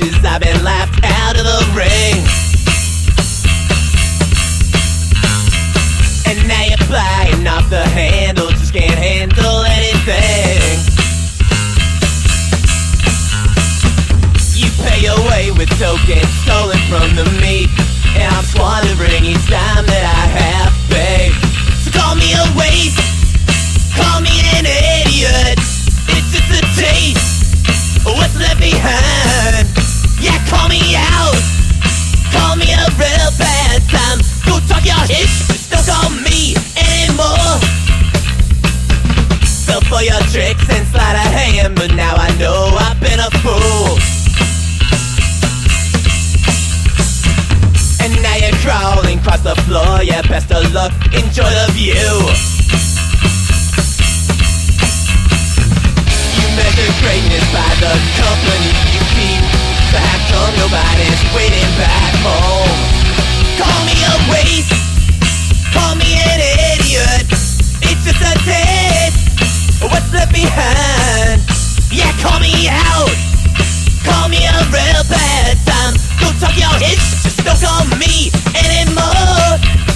wishes I've been left out of the ring. And now you're buying off the handle, just can't handle anything. You pay away with tokens stolen from the meat, and I'm squandering each time that I have paid. So call me a waste, call me an idiot. It's just a taste of what's left behind. Yeah, call me out, call me a real bad time. Go talk your ish, just don't call me anymore. Fell for your tricks and sleight of hand, but now I know I've been a fool. And now you're crawling across the floor, yeah, best of luck, enjoy the view. You measure greatness by the company you keep, but how come nobody's waiting back home? Call me a waste, call me an idiot. It's just a taste of what's left behind. Yeah, call me out, call me a real bad time. Go talk your hits, just don't call me anymore.